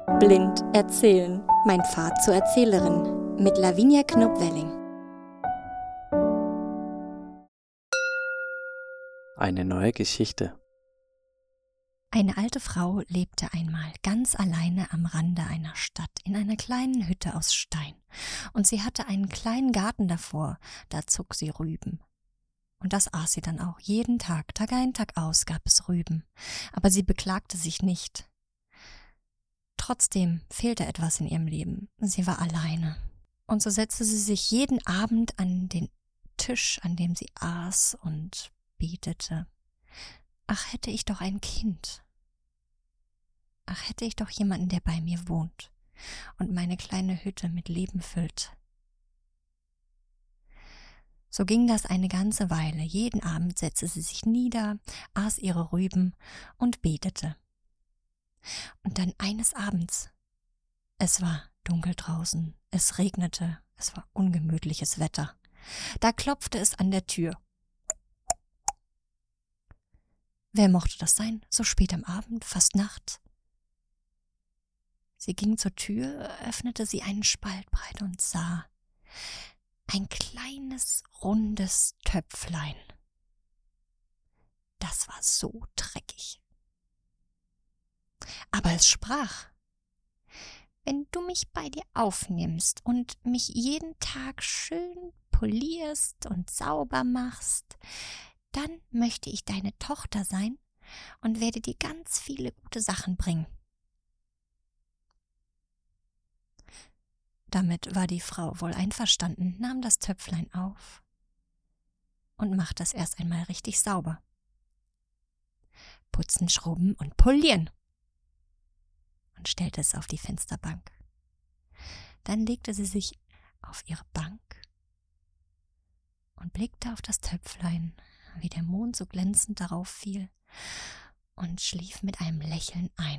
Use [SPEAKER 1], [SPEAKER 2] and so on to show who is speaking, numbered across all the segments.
[SPEAKER 1] Blind erzählen. Mein Pfad zur Erzählerin mit Lavinia Knupp-Welling.
[SPEAKER 2] Eine neue Geschichte.
[SPEAKER 3] Eine alte Frau lebte einmal ganz alleine am Rande einer Stadt in einer kleinen Hütte aus Stein. Und sie hatte einen kleinen Garten davor, da zog sie Rüben. Und das aß sie dann auch jeden Tag, Tag ein, Tag aus gab es Rüben. Aber sie beklagte sich nicht. Trotzdem fehlte etwas in ihrem Leben. Sie war alleine. Und so setzte sie sich jeden Abend an den Tisch, an dem sie aß, und betete: Ach, hätte ich doch ein Kind. Ach, hätte ich doch jemanden, der bei mir wohnt und meine kleine Hütte mit Leben füllt. So ging das eine ganze Weile. Jeden Abend setzte sie sich nieder, aß ihre Rüben und betete. Und dann eines Abends, es war dunkel draußen, es regnete, es war ungemütliches Wetter. Da klopfte es an der Tür. Wer mochte das sein, so spät am Abend, fast Nacht? Sie ging zur Tür, öffnete sie einen Spalt breit und sah ein kleines, rundes Töpflein. Das war so dreckig. Aber es sprach: Wenn du mich bei dir aufnimmst und mich jeden Tag schön polierst und sauber machst, dann möchte ich deine Tochter sein und werde dir ganz viele gute Sachen bringen. Damit war die Frau wohl einverstanden, nahm das Töpflein auf und machte es erst einmal richtig sauber. Putzen, schrubben und polieren. Und stellte es auf die Fensterbank. Dann legte sie sich auf ihre Bank und blickte auf das Töpflein, wie der Mond so glänzend darauf fiel, und schlief mit einem Lächeln ein.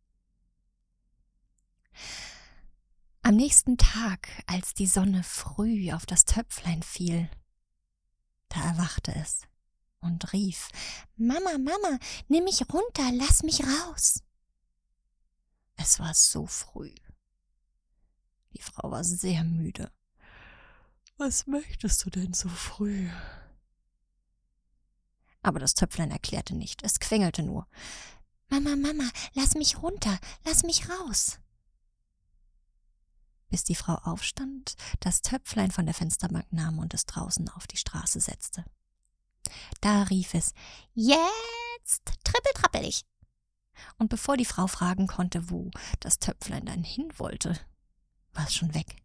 [SPEAKER 3] Am nächsten Tag, als die Sonne früh auf das Töpflein fiel, da erwachte es und rief: Mama, Mama, nimm mich runter, lass mich raus. Es war so früh. Die Frau war sehr müde. Was möchtest du denn so früh? Aber das Töpflein erklärte nicht, es quengelte nur: Mama, Mama, lass mich runter, lass mich raus. Bis die Frau aufstand, das Töpflein von der Fensterbank nahm und es draußen auf die Straße setzte. Da rief es: Jetzt trippeltrappel ich! Und bevor die Frau fragen konnte, wo das Töpflein dann hin wollte, war es schon weg.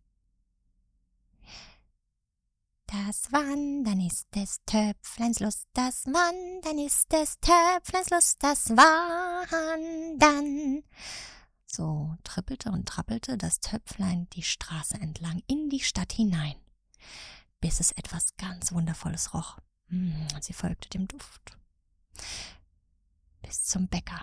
[SPEAKER 3] Das Wandern ist des Töpfleins Lust, das Wandern ist des Töpfleins Lust, das Wandern. So trippelte und trappelte das Töpflein die Straße entlang in die Stadt hinein, bis es etwas ganz Wundervolles roch. Sie folgte dem Duft bis zum Bäcker.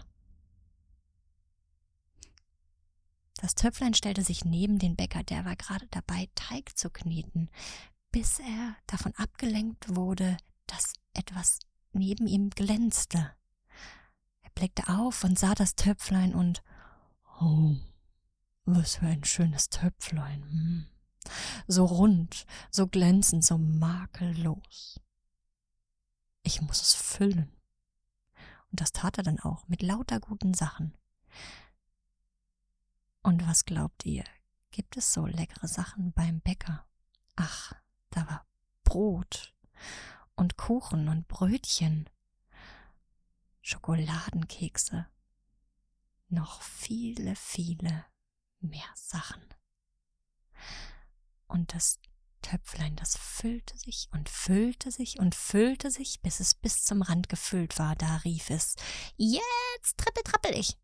[SPEAKER 3] Das Töpflein stellte sich neben den Bäcker, der war gerade dabei, Teig zu kneten, bis er davon abgelenkt wurde, dass etwas neben ihm glänzte. Er blickte auf und sah das Töpflein und: Oh, was für ein schönes Töpflein. So rund, so glänzend, so makellos. Ich muss es füllen. Und das tat er dann auch mit lauter guten Sachen. Und was glaubt ihr, gibt es so leckere Sachen beim Bäcker? Ach, da war Brot und Kuchen und Brötchen, Schokoladenkekse, noch viele, viele mehr Sachen. Und das Töpflein, das füllte sich und füllte sich und füllte sich, bis es bis zum Rand gefüllt war. Da rief es: Jetzt trippeltrappel ich!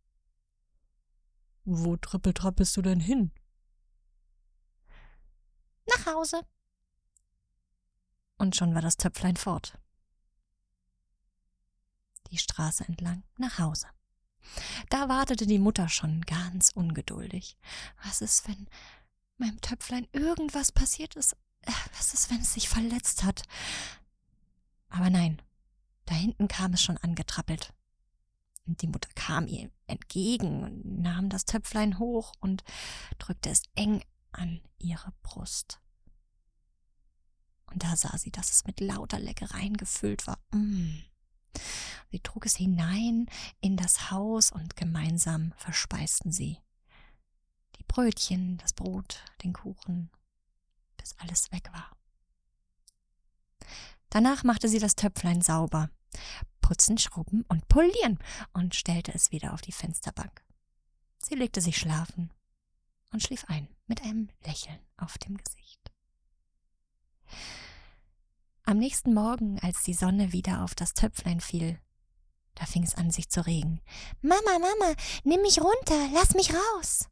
[SPEAKER 3] Wo trippeltrappelst du denn hin? Nach Hause. Und schon war das Töpflein fort. Die Straße entlang nach Hause. Da wartete die Mutter schon ganz ungeduldig. Was ist, wenn meinem Töpflein irgendwas passiert ist? Was ist, wenn es sich verletzt hat? Aber nein, da hinten kam es schon angetrappelt. Die Mutter kam ihr entgegen und nahm das Töpflein hoch und drückte es eng an ihre Brust. Und da sah sie, dass es mit lauter Leckereien gefüllt war. Sie trug es hinein in das Haus und gemeinsam verspeisten sie die Brötchen, das Brot, den Kuchen, bis alles weg war. Danach machte sie das Töpflein sauber, putzen, schrubben und polieren und stellte es wieder auf die Fensterbank. Sie legte sich schlafen und schlief ein mit einem Lächeln auf dem Gesicht. Am nächsten Morgen, als die Sonne wieder auf das Töpflein fiel, da fing es an, sich zu regen. »Mama, Mama, nimm mich runter, lass mich raus!«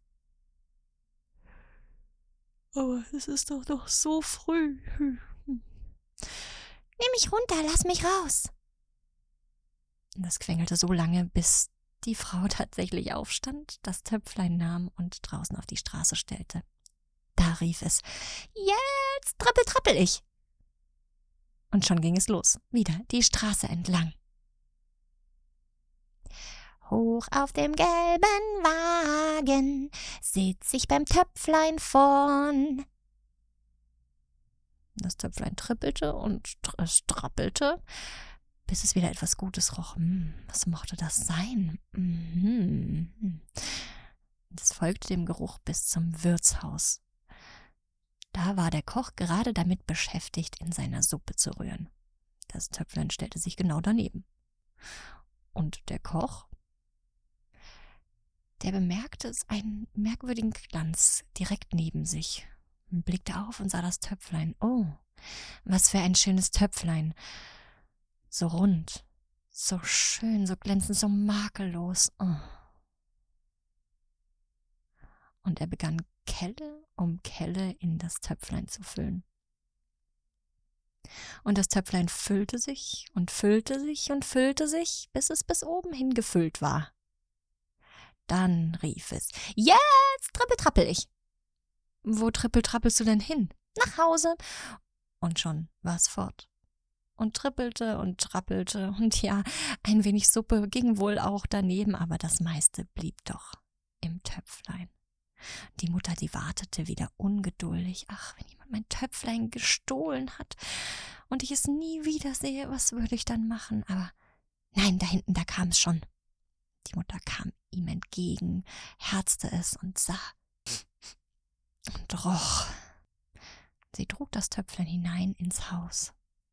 [SPEAKER 4] »Aber es ist doch noch so früh.«
[SPEAKER 3] »Nimm mich runter, lass mich raus!« Und das quengelte so lange, bis die Frau tatsächlich aufstand, das Töpflein nahm und draußen auf die Straße stellte. Da rief es, »Jetzt trappel, trappel ich!« Und schon ging es los, wieder die Straße entlang. Hoch auf dem gelben Wagen sitz ich beim Töpflein vorn. Das Töpflein trippelte und es trappelte, bis es wieder etwas Gutes roch. Was mochte das sein? Es folgte dem Geruch bis zum Wirtshaus. Da war der Koch gerade damit beschäftigt, in seiner Suppe zu rühren. Das Töpflein stellte sich genau daneben. Und der Koch, der bemerkte einen merkwürdigen Glanz direkt neben sich, blickte auf und sah das Töpflein. Oh, was für ein schönes Töpflein. So rund, so schön, so glänzend, so makellos. Oh. Und er begann Kelle um Kelle in das Töpflein zu füllen. Und das Töpflein füllte sich und füllte sich und füllte sich, bis es bis oben hin gefüllt war. Dann rief es, »Jetzt trippel, trappel ich!« »Wo trappelst du denn hin?« »Nach Hause.« Und schon war es fort. Und trippelte und trappelte und ja, ein wenig Suppe ging wohl auch daneben, aber das meiste blieb doch im Töpflein. Die Mutter, die wartete wieder ungeduldig. Ach, wenn jemand mein Töpflein gestohlen hat und ich es nie wiedersehe, was würde ich dann machen? Aber nein, da hinten, da kam es schon. Die Mutter kam ihm entgegen, herzte es und sah und roch. Sie trug das Töpflein hinein ins Haus.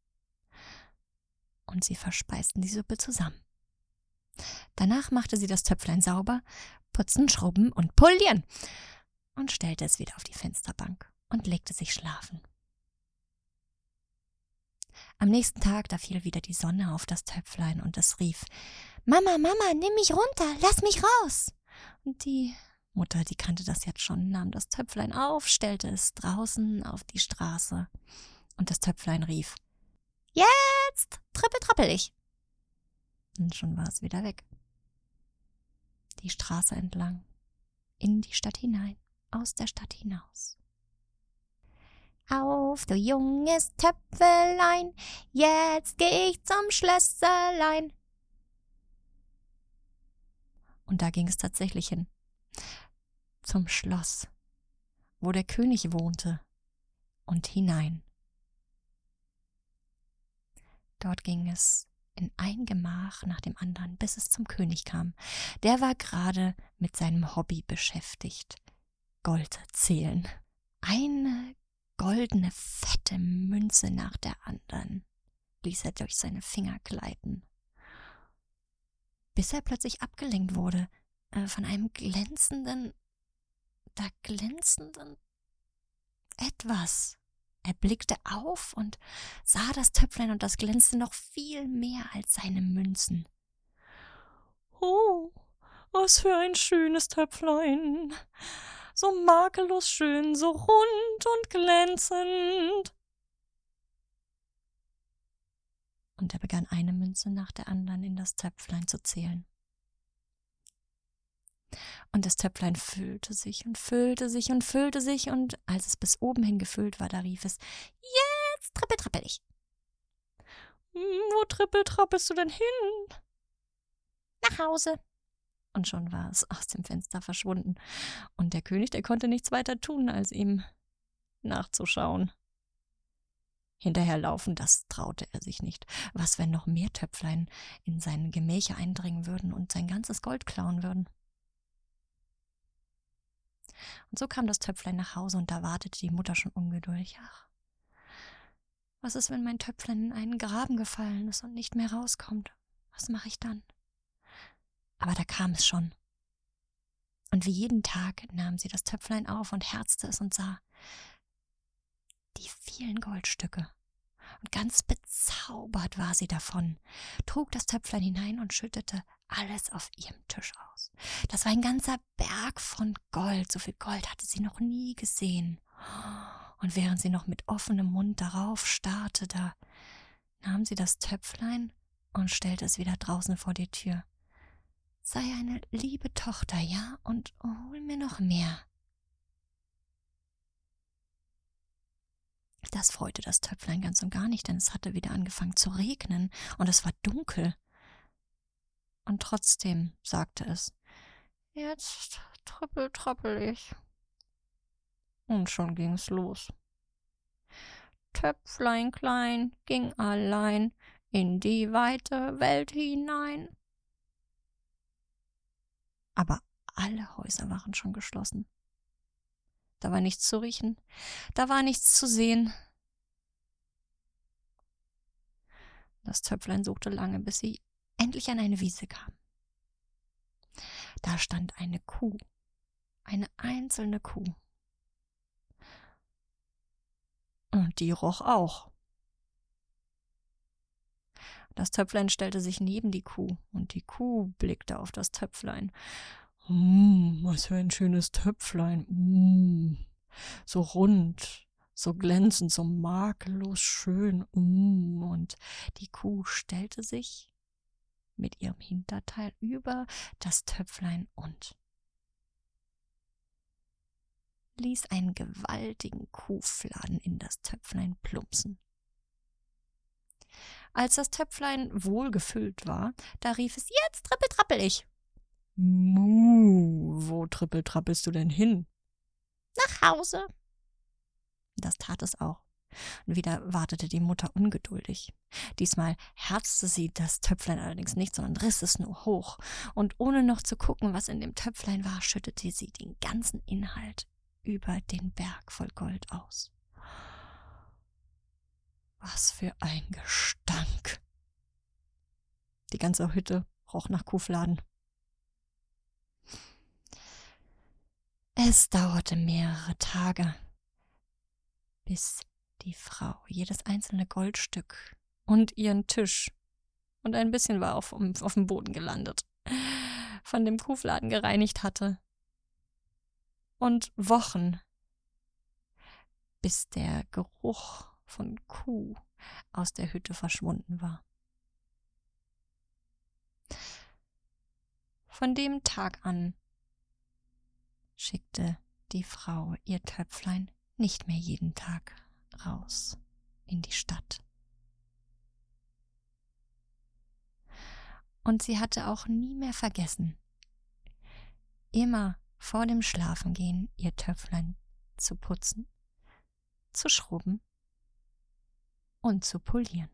[SPEAKER 3] Und sie verspeisten die Suppe zusammen. Danach machte sie das Töpflein sauber, putzen, schrubben und polieren und stellte es wieder auf die Fensterbank und legte sich schlafen. Am nächsten Tag, da fiel wieder die Sonne auf das Töpflein und es rief, »Mama, Mama, nimm mich runter, lass mich raus!« Und die Mutter, die kannte das jetzt schon, nahm das Töpflein auf, stellte es draußen auf die Straße und das Töpflein rief, »Jetzt trippel, trappel ich!« Und schon war es wieder weg. Die Straße entlang, in die Stadt hinein, aus der Stadt hinaus. Auf, du junges Töpfelein, jetzt geh ich zum Schlösserlein. Und da ging es tatsächlich hin, zum Schloss, wo der König wohnte, und hinein. Dort ging es in ein Gemach nach dem anderen, bis es zum König kam. Der war gerade mit seinem Hobby beschäftigt, Gold zählen. Eine goldene, fette Münze nach der anderen ließ er durch seine Finger gleiten, bis er plötzlich abgelenkt wurde von einem glänzenden etwas. Er blickte auf und sah das Töpflein und das glänzte noch viel mehr als seine Münzen.
[SPEAKER 4] »Oh, was für ein schönes Töpflein! So makellos schön, so rund und glänzend!«
[SPEAKER 3] Und er begann eine Münze nach der anderen in das Töpflein zu zählen. Und das Töpflein füllte sich und füllte sich und füllte sich, und als es bis oben hin gefüllt war, da rief es, »Jetzt trippel, trappel ich!«
[SPEAKER 4] »Wo trippelst du denn hin?«
[SPEAKER 3] nach Hause. Und schon war es aus dem Fenster verschwunden. Und der König, der konnte nichts weiter tun, als ihm nachzuschauen. Hinterherlaufen, das traute er sich nicht. Was, wenn noch mehr Töpflein in seine Gemächer eindringen würden und sein ganzes Gold klauen würden? Und so kam das Töpflein nach Hause und da wartete die Mutter schon ungeduldig. Ach, was ist, wenn mein Töpflein in einen Graben gefallen ist und nicht mehr rauskommt? Was mache ich dann? Aber da kam es schon. Und wie jeden Tag nahm sie das Töpflein auf und herzte es und sah die vielen Goldstücke. Und ganz bezaubert war sie davon, trug das Töpflein hinein und schüttete alles auf ihrem Tisch aus. Das war ein ganzer Berg von Gold. So viel Gold hatte sie noch nie gesehen. Und während sie noch mit offenem Mund darauf starrte, da nahm sie das Töpflein und stellte es wieder draußen vor die Tür. Sei eine liebe Tochter, ja, und hol mir noch mehr. Das freute das Töpflein ganz und gar nicht, denn es hatte wieder angefangen zu regnen und es war dunkel. Und trotzdem sagte es, jetzt trappel ich. Und schon ging es los. Töpflein klein ging allein in die weite Welt hinein. Aber alle Häuser waren schon geschlossen. Da war nichts zu riechen, da war nichts zu sehen. Das Töpflein suchte lange, bis sie endlich an eine Wiese kam. Da stand eine Kuh, eine einzelne Kuh. Und die roch auch. Das Töpflein stellte sich neben die Kuh, und die Kuh blickte auf das Töpflein. Was für ein schönes Töpflein. So rund, so glänzend, so makellos schön. Und die Kuh stellte sich mit ihrem Hinterteil über das Töpflein und ließ einen gewaltigen Kuhfladen in das Töpflein plumpsen. Als das Töpflein wohl gefüllt war, da rief es, jetzt trippel ich. Wo trippeltrappelst du denn hin? Nach Hause. Das tat es auch. Und wieder wartete die Mutter ungeduldig. Diesmal herzte sie das Töpflein allerdings nicht, sondern riss es nur hoch. Und ohne noch zu gucken, was in dem Töpflein war, schüttete sie den ganzen Inhalt über den Berg voll Gold aus. Was für ein Gestank! Die ganze Hütte roch nach Kuhfladen. Es dauerte mehrere Tage, bis die Frau jedes einzelne Goldstück und ihren Tisch und ein bisschen war auf dem Boden gelandet, von dem Kuhfladen gereinigt hatte. Und Wochen, bis der Geruch von Kuh aus der Hütte verschwunden war. Von dem Tag an schickte die Frau ihr Töpflein nicht mehr jeden Tag raus in die Stadt. Und sie hatte auch nie mehr vergessen, immer vor dem Schlafengehen ihr Töpflein zu putzen, zu schrubben und zu polieren.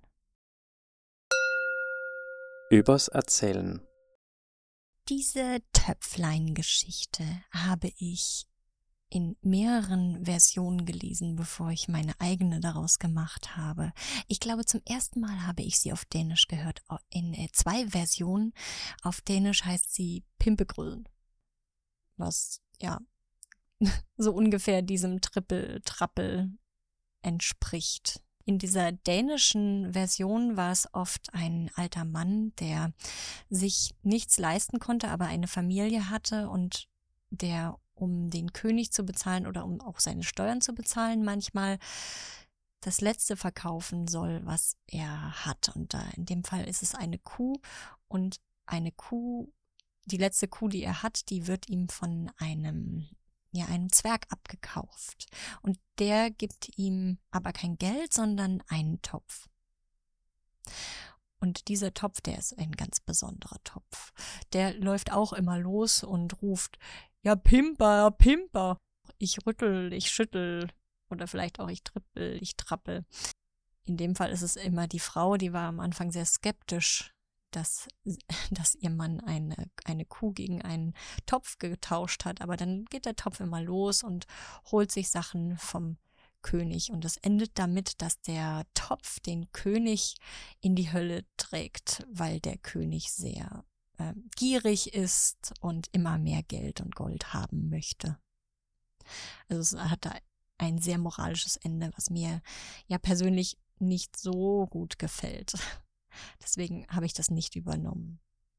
[SPEAKER 2] Übers Erzählen.
[SPEAKER 3] Diese Töpflein-Geschichte habe ich in mehreren Versionen gelesen, bevor ich meine eigene daraus gemacht habe. Ich glaube, zum ersten Mal habe ich sie auf Dänisch gehört, in 2 Versionen. Auf Dänisch heißt sie Pimpegrøden, was ja so ungefähr diesem Trippel-Trappel entspricht. In dieser dänischen Version war es oft ein alter Mann, der sich nichts leisten konnte, aber eine Familie hatte und der, um den König zu bezahlen oder um auch seine Steuern zu bezahlen, manchmal das Letzte verkaufen soll, was er hat. Und in dem Fall ist es eine Kuh und eine Kuh, die letzte Kuh, die er hat, die wird ihm von einem Zwerg abgekauft. Und der gibt ihm aber kein Geld, sondern einen Topf. Und dieser Topf, der ist ein ganz besonderer Topf. Der läuft auch immer los und ruft, ja Pimper, Pimper. Ich rüttel, ich schüttel oder vielleicht auch ich trippel, ich trappel. In dem Fall ist es immer die Frau, die war am Anfang sehr skeptisch, dass ihr Mann eine Kuh gegen einen Topf getauscht hat. Aber dann geht der Topf immer los und holt sich Sachen vom König. Und es endet damit, dass der Topf den König in die Hölle trägt, weil der König sehr gierig ist und immer mehr Geld und Gold haben möchte. Also es hat da ein sehr moralisches Ende, was mir ja persönlich nicht so gut gefällt. Deswegen habe ich das nicht übernommen.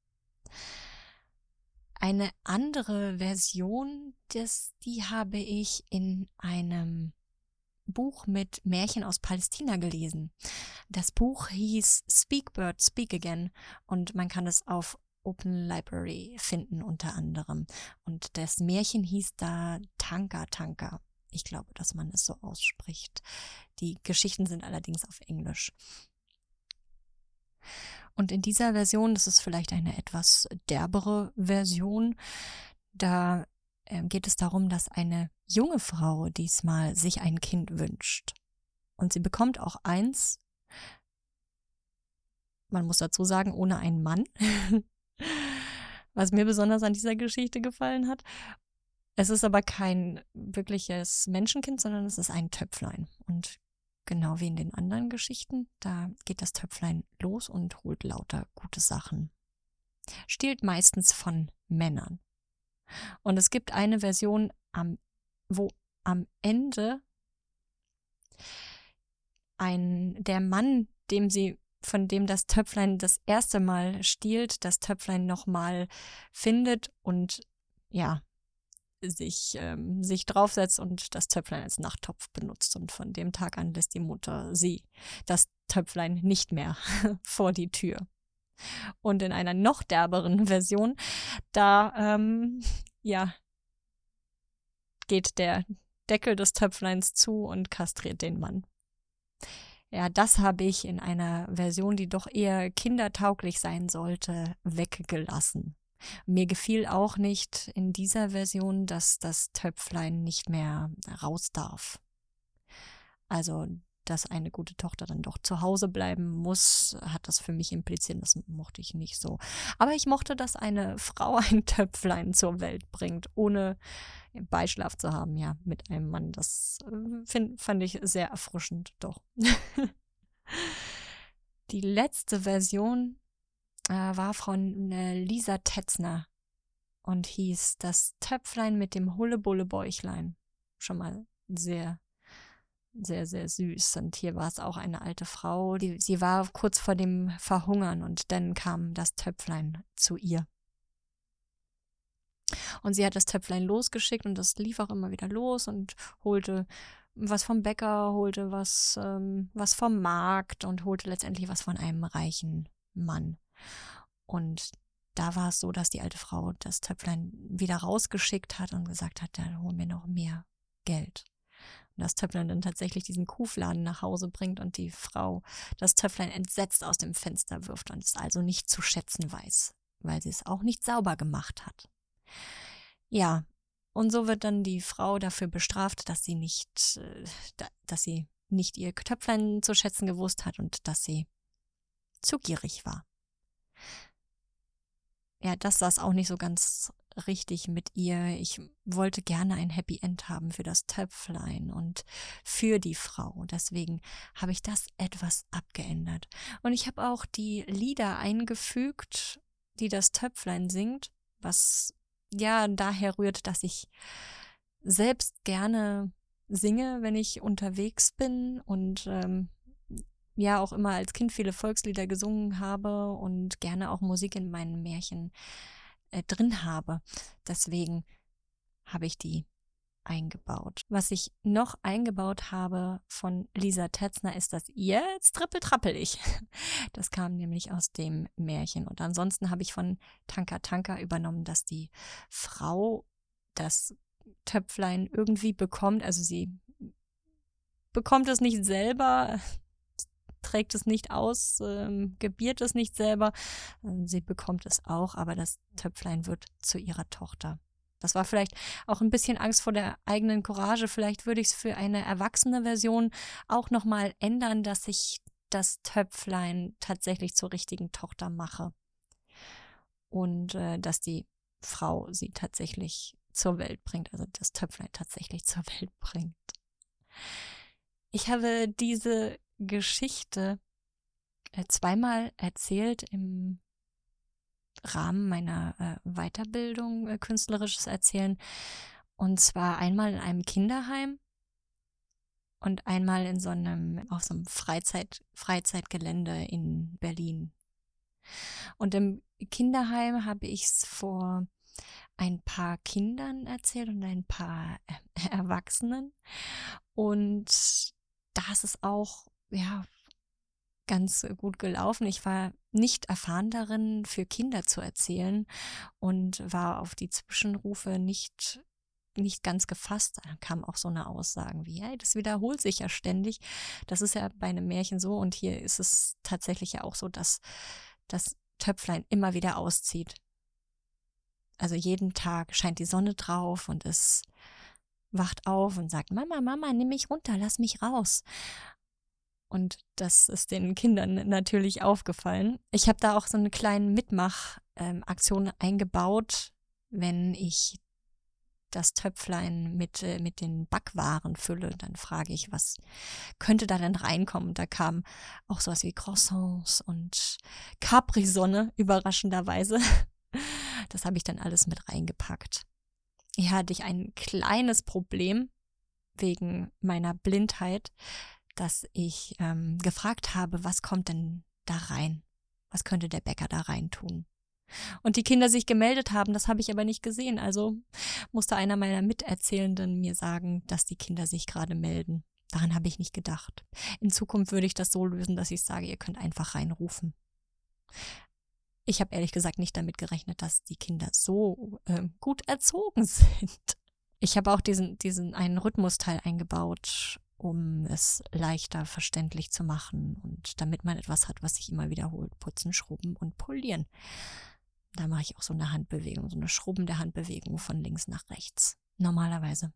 [SPEAKER 3] Eine andere Version, die habe ich in einem Buch mit Märchen aus Palästina gelesen. Das Buch hieß Speak Bird, Speak Again und man kann es auf Open Library finden unter anderem. Und das Märchen hieß da Tanka Tanka. Ich glaube, dass man es so ausspricht. Die Geschichten sind allerdings auf Englisch. Und in dieser Version, das ist vielleicht eine etwas derbere Version, da geht es darum, dass eine junge Frau diesmal sich ein Kind wünscht. Und sie bekommt auch eins, man muss dazu sagen, ohne einen Mann, was mir besonders an dieser Geschichte gefallen hat. Es ist aber kein wirkliches Menschenkind, sondern es ist ein Töpflein. Und genau wie in den anderen Geschichten, da geht das Töpflein los und holt lauter gute Sachen. Stiehlt meistens von Männern. Und es gibt eine Version, wo am Ende der Mann, von dem das Töpflein das erste Mal stiehlt, das Töpflein nochmal findet und ja, sich draufsetzt und das Töpflein als Nachttopf benutzt. Und von dem Tag an lässt die Mutter das Töpflein nicht mehr vor die Tür. Und in einer noch derberen Version, da geht der Deckel des Töpfleins zu und kastriert den Mann. Ja, das habe ich in einer Version, die doch eher kindertauglich sein sollte, weggelassen. Mir gefiel auch nicht in dieser Version, dass das Töpflein nicht mehr raus darf. Also, dass eine gute Tochter dann doch zu Hause bleiben muss, hat das für mich impliziert. Das mochte ich nicht so. Aber ich mochte, dass eine Frau ein Töpflein zur Welt bringt, ohne Beischlaf zu haben, ja, mit einem Mann. Das fand ich sehr erfrischend, doch. Die letzte Version war von Lisa Tetzner und hieß Das Töpflein mit dem Hulle-Bulle-Bäuchlein. Schon mal sehr, sehr, sehr süß. Und hier war es auch eine alte Frau, sie war kurz vor dem Verhungern und dann kam das Töpflein zu ihr. Und sie hat das Töpflein losgeschickt und das lief auch immer wieder los und holte was vom Bäcker, holte was vom Markt und holte letztendlich was von einem reichen Mann. Und da war es so, dass die alte Frau das Töpflein wieder rausgeschickt hat und gesagt hat, dann hol mir noch mehr Geld. Und das Töpflein dann tatsächlich diesen Kuhfladen nach Hause bringt und die Frau das Töpflein entsetzt aus dem Fenster wirft und es also nicht zu schätzen weiß, weil sie es auch nicht sauber gemacht hat. Ja, und so wird dann die Frau dafür bestraft, dass sie nicht ihr Töpflein zu schätzen gewusst hat und dass sie zu gierig war. Ja, das saß auch nicht so ganz richtig mit ihr. Ich wollte gerne ein Happy End haben für das Töpflein und für die Frau. Deswegen habe ich das etwas abgeändert. Und ich habe auch die Lieder eingefügt, die das Töpflein singt, was ja daher rührt, dass ich selbst gerne singe, wenn ich unterwegs bin und ja auch immer als Kind viele Volkslieder gesungen habe und gerne auch Musik in meinen Märchen drin habe. Deswegen habe ich die eingebaut. Was ich noch eingebaut habe von Lisa Tetzner ist das Jetzt trippel-trappel ich. Das kam nämlich aus dem Märchen. Und ansonsten habe ich von Tanka Tanka übernommen, dass die Frau das Töpflein irgendwie bekommt. Also sie bekommt es nicht selber. trägt es nicht aus, gebiert es nicht selber. Sie bekommt es auch, aber das Töpflein wird zu ihrer Tochter. Das war vielleicht auch ein bisschen Angst vor der eigenen Courage. Vielleicht würde ich es für eine erwachsene Version auch nochmal ändern, dass ich das Töpflein tatsächlich zur richtigen Tochter mache. Und dass die Frau sie tatsächlich zur Welt bringt, also das Töpflein tatsächlich zur Welt bringt. Ich habe diese Geschichte zweimal erzählt im Rahmen meiner Weiterbildung, künstlerisches Erzählen. Und zwar einmal in einem Kinderheim und einmal auf so einem Freizeitgelände in Berlin. Und im Kinderheim habe ich es vor ein paar Kindern erzählt und ein paar Erwachsenen. Und da ist es auch, ja, ganz gut gelaufen. Ich war nicht erfahren darin, für Kinder zu erzählen und war auf die Zwischenrufe nicht ganz gefasst. Da kamen auch so eine Aussagen wie, hey, das wiederholt sich ja ständig. Das ist ja bei einem Märchen so und hier ist es tatsächlich ja auch so, dass das Töpflein immer wieder auszieht. Also jeden Tag scheint die Sonne drauf und es wacht auf und sagt, Mama, Mama, nimm mich runter, lass mich raus. Und das ist den Kindern natürlich aufgefallen. Ich habe da auch so eine kleine Mitmachaktion eingebaut, wenn ich das Töpflein mit den Backwaren fülle, dann frage ich, was könnte da denn reinkommen? Da kam auch sowas wie Croissants und Capri-Sonne, überraschenderweise. Das habe ich dann alles mit reingepackt. Hier hatte ich ein kleines Problem wegen meiner Blindheit, dass ich gefragt habe, was kommt denn da rein? Was könnte der Bäcker da rein tun? Und die Kinder sich gemeldet haben, das habe ich aber nicht gesehen. Also musste einer meiner Miterzählenden mir sagen, dass die Kinder sich gerade melden. Daran habe ich nicht gedacht. In Zukunft würde ich das so lösen, dass ich sage, ihr könnt einfach reinrufen. Ich habe ehrlich gesagt nicht damit gerechnet, dass die Kinder so gut erzogen sind. Ich habe auch diesen einen Rhythmusteil eingebaut, um es leichter verständlich zu machen und damit man etwas hat, was sich immer wiederholt. Putzen, schrubben und polieren. Da mache ich auch so eine Handbewegung, so eine schrubbende Handbewegung von links nach rechts. Normalerweise.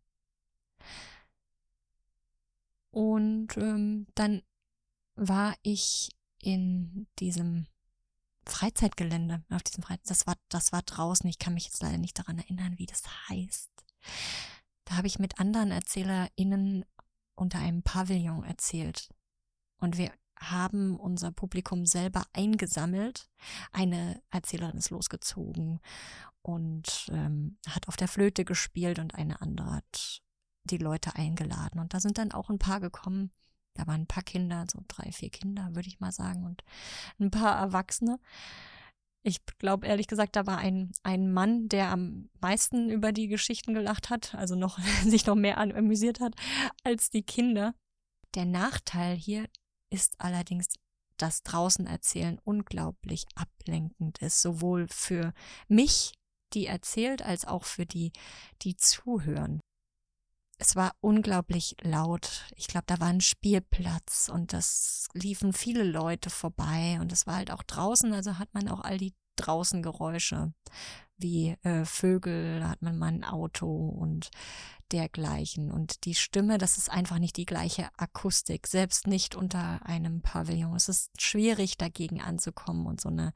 [SPEAKER 3] Und dann war ich in diesem Freizeitgelände, auf diesem das war draußen. Ich kann mich jetzt leider nicht daran erinnern, wie das heißt. Da habe ich mit anderen ErzählerInnen unter einem Pavillon erzählt. Und wir haben unser Publikum selber eingesammelt. Eine Erzählerin ist losgezogen und hat auf der Flöte gespielt und eine andere hat die Leute eingeladen. Und da sind dann auch ein paar gekommen. Da waren ein paar Kinder, so 3, 4 Kinder, würde ich mal sagen, und ein paar Erwachsene. Ich glaube, ehrlich gesagt, da war ein Mann, der am meisten über die Geschichten gelacht hat, also sich noch mehr amüsiert hat als die Kinder. Der Nachteil hier ist allerdings, dass draußen erzählen unglaublich ablenkend ist, sowohl für mich, die erzählt, als auch für die zuhören. Es war unglaublich laut. Ich glaube, da war ein Spielplatz und das liefen viele Leute vorbei und es war halt auch draußen, also hat man auch all die Draußengeräusche wie Vögel, da hat man mal ein Auto und dergleichen. Und die Stimme, das ist einfach nicht die gleiche Akustik, selbst nicht unter einem Pavillon. Es ist schwierig, dagegen anzukommen und so eine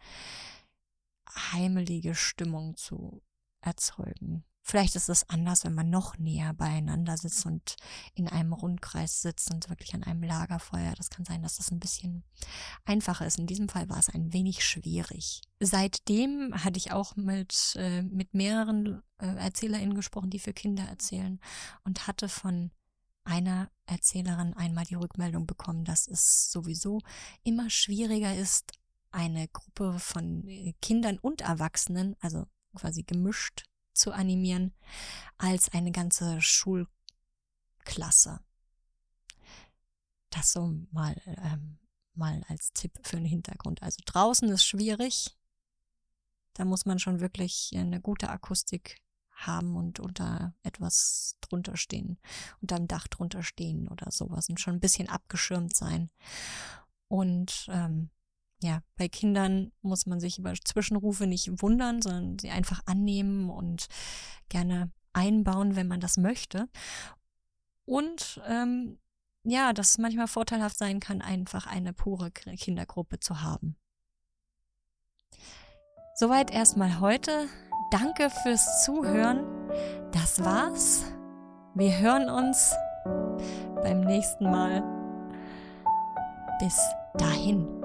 [SPEAKER 3] heimelige Stimmung zu erzeugen. Vielleicht ist es anders, wenn man noch näher beieinander sitzt und in einem Rundkreis sitzt und wirklich an einem Lagerfeuer. Das kann sein, dass das ein bisschen einfacher ist. In diesem Fall war es ein wenig schwierig. Seitdem hatte ich auch mit mehreren ErzählerInnen gesprochen, die für Kinder erzählen, und hatte von einer Erzählerin einmal die Rückmeldung bekommen, dass es sowieso immer schwieriger ist, eine Gruppe von Kindern und Erwachsenen, also quasi gemischt, zu animieren, als eine ganze Schulklasse. Das so mal als Tipp für den Hintergrund. Also draußen ist schwierig. Da muss man schon wirklich eine gute Akustik haben und unter etwas drunter stehen, unter einem Dach drunter stehen oder sowas und schon ein bisschen abgeschirmt sein. Und bei Kindern muss man sich über Zwischenrufe nicht wundern, sondern sie einfach annehmen und gerne einbauen, wenn man das möchte. Und dass es manchmal vorteilhaft sein kann, einfach eine pure Kindergruppe zu haben. Soweit erstmal heute. Danke fürs Zuhören. Das war's. Wir hören uns beim nächsten Mal. Bis dahin.